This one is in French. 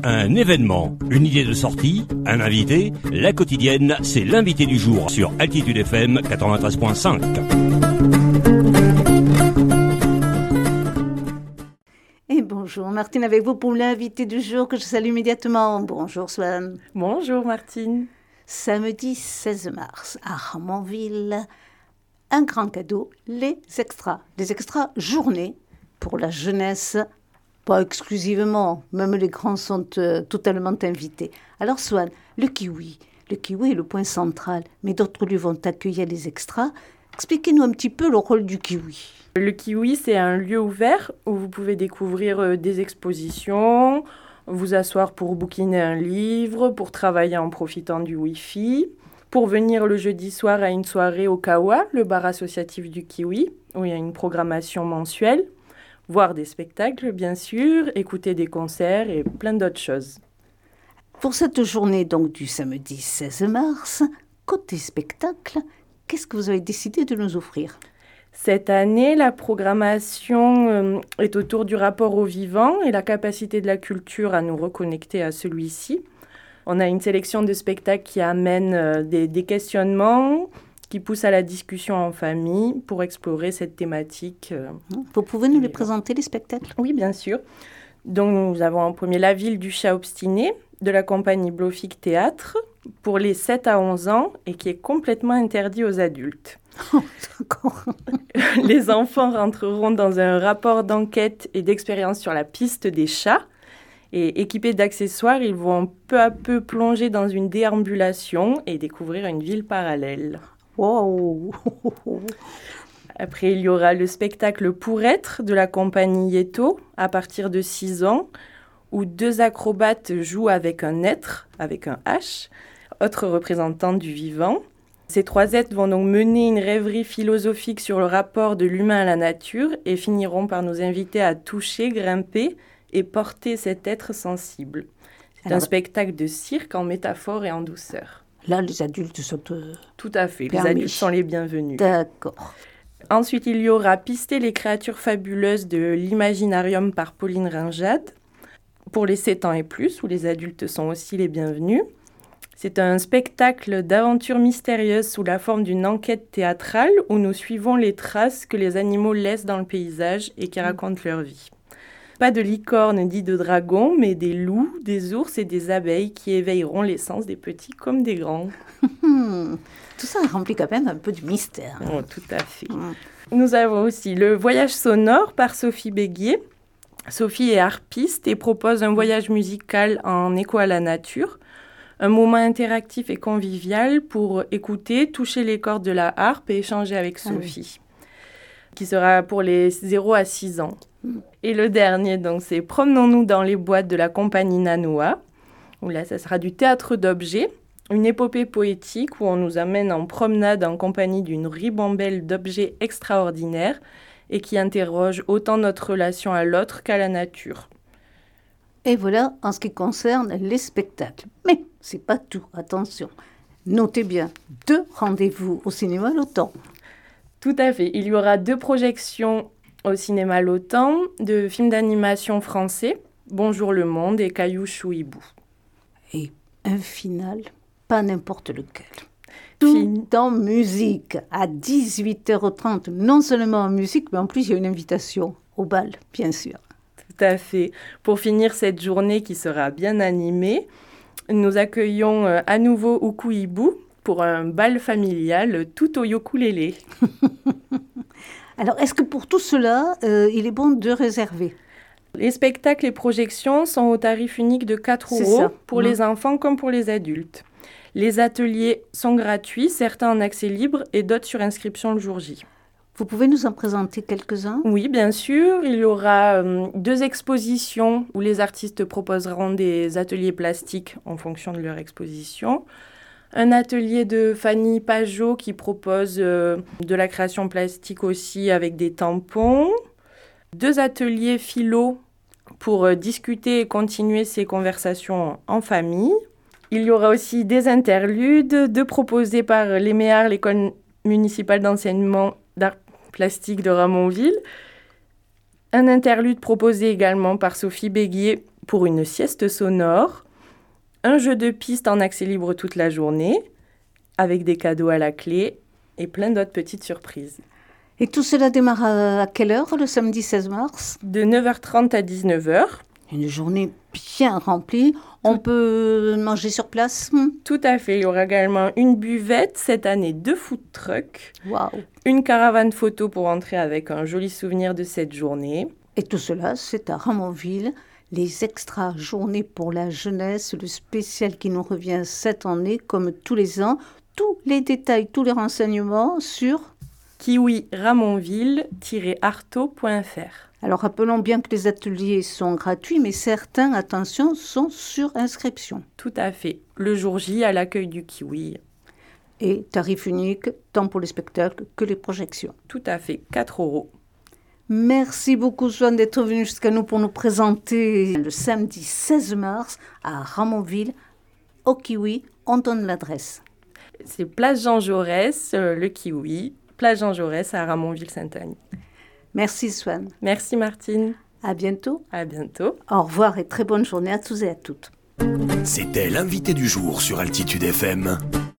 Un événement, une idée de sortie, un invité, la quotidienne, c'est l'invité du jour sur Altitude FM 93.5. Et bonjour Martine, avec vous pour l'invité du jour que je salue immédiatement. Bonjour Swan. Bonjour Martine. Samedi 16 mars à Ramonville, un grand cadeau, les extras journée pour la jeunesse. Pas exclusivement, même les grands sont totalement invités. Alors Swan, le kiwi est le point central, mais d'autres lieux vont accueillir les extras. Expliquez-nous un petit peu le rôle du kiwi. Le kiwi, c'est un lieu ouvert où vous pouvez découvrir des expositions, vous asseoir pour bouquiner un livre, pour travailler en profitant du Wi-Fi, pour venir le jeudi soir à une soirée au Kawa, le bar associatif du kiwi, où il y a une programmation mensuelle. Voir des spectacles, bien sûr, écouter des concerts et plein d'autres choses. Pour cette journée donc du samedi 16 mars, côté spectacle, qu'est-ce que vous avez décidé de nous offrir ? Cette année, la programmation est autour du rapport au vivant et la capacité de la culture à nous reconnecter à celui-ci. On a une sélection de spectacles qui amènent des questionnements, qui pousse à la discussion en famille pour explorer cette thématique. Vous pouvez nous les présenter, les spectacles ? Oui, bien sûr. Donc, nous avons en premier La Ville du chat obstiné de la compagnie Blofic Théâtre pour les 7 à 11 ans et qui est complètement interdit aux adultes. Oh, d'accord. Les enfants rentreront dans un rapport d'enquête et d'expérience sur la piste des chats. Et équipés d'accessoires, ils vont peu à peu plonger dans une déambulation et découvrir une ville parallèle. Wow. Après, il y aura le spectacle Pour être de la compagnie Yeto à partir de 6 ans, où 2 acrobates jouent avec un être, avec un H, autre représentant du vivant. Ces 3 êtres vont donc mener une rêverie philosophique sur le rapport de l'humain à la nature et finiront par nous inviter à toucher, grimper et porter cet être sensible. C'est un spectacle de cirque en métaphore et en douceur. Là, les adultes sont tout à fait, permis. Les adultes sont les bienvenus. D'accord. Ensuite, il y aura Pister les créatures fabuleuses de l'Imaginarium par Pauline Ringade, pour les 7 ans et plus, où les adultes sont aussi les bienvenus. C'est un spectacle d'aventure mystérieuse sous la forme d'une enquête théâtrale où nous suivons les traces que les animaux laissent dans le paysage et qui racontent leur vie. Pas de licorne ni de dragon, mais des loups, des ours et des abeilles qui éveilleront les sens des petits comme des grands. Tout ça remplit quand même un peu du mystère. Oh, tout à fait. Nous avons aussi le voyage sonore par Sophie Béguier. Sophie est harpiste et propose un voyage musical en écho à la nature. Un moment interactif et convivial pour écouter, toucher les cordes de la harpe et échanger avec Sophie, qui sera pour les 0 à 6 ans. Et le dernier, donc, c'est Promenons-nous dans les boîtes de la compagnie Nanoa, où là, ça sera du théâtre d'objets, une épopée poétique où on nous amène en promenade en compagnie d'une ribambelle d'objets extraordinaires et qui interroge autant notre relation à l'autre qu'à la nature. Et voilà en ce qui concerne les spectacles. Mais c'est pas tout, attention. Notez bien, 2 rendez-vous au cinéma L'Autan. Tout à fait. Il y aura 2 projections au cinéma L'Autan de films d'animation français, Bonjour le monde et Caillou Chou Hibou. Et un final, pas n'importe lequel. Tout en musique, à 18h30. Non seulement en musique, mais en plus il y a une invitation au bal, bien sûr. Tout à fait. Pour finir cette journée qui sera bien animée, nous accueillons à nouveau Uku Hibou pour un bal familial tout au ukulélé. Alors, est-ce que pour tout cela, il est bon de réserver ? Les spectacles et projections sont au tarif unique de 4 € pour les enfants comme pour les adultes. Les ateliers sont gratuits, certains en accès libre et d'autres sur inscription le jour J. Vous pouvez nous en présenter quelques-uns ? Oui, bien sûr. Il y aura 2 expositions où les artistes proposeront des ateliers plastiques en fonction de leur exposition. Un atelier de Fanny Pajot qui propose de la création plastique aussi avec des tampons. 2 ateliers philo pour discuter et continuer ces conversations en famille. Il y aura aussi des interludes, 2 proposés par l'EMEAR, l'école municipale d'enseignement d'art plastique de Ramonville. Un interlude proposé également par Sophie Béguier pour une sieste sonore, un jeu de piste en accès libre toute la journée, avec des cadeaux à la clé et plein d'autres petites surprises. Et tout cela démarre à quelle heure le samedi 16 mars ? De 9h30 à 19h. Une journée bien remplie. On peut manger sur place ? Tout à fait. Il y aura également une buvette, cette année 2 food trucks, Waouh ! une caravane photo pour entrer avec un joli souvenir de cette journée. Et tout cela, c'est à Ramonville. Les extras journées pour la jeunesse, le spécial qui nous revient cette année, comme tous les ans. Tous les détails, tous les renseignements sur kiwiramonville-arto.fr. Alors rappelons bien que les ateliers sont gratuits, mais certains, attention, sont sur inscription. Tout à fait. Le jour J à l'accueil du Kiwi. Et tarif unique, tant pour les spectacles que les projections. Tout à fait, 4 €. Merci beaucoup, Swan, d'être venu jusqu'à nous pour nous présenter le samedi 16 mars à Ramonville, au Kiwi. On donne l'adresse. C'est Place Jean Jaurès, le Kiwi, Place Jean Jaurès à Ramonville-Sainte-Anne. Merci, Swan. Merci, Martine. À bientôt. À bientôt. Au revoir et très bonne journée à tous et à toutes. C'était l'invité du jour sur Altitude FM.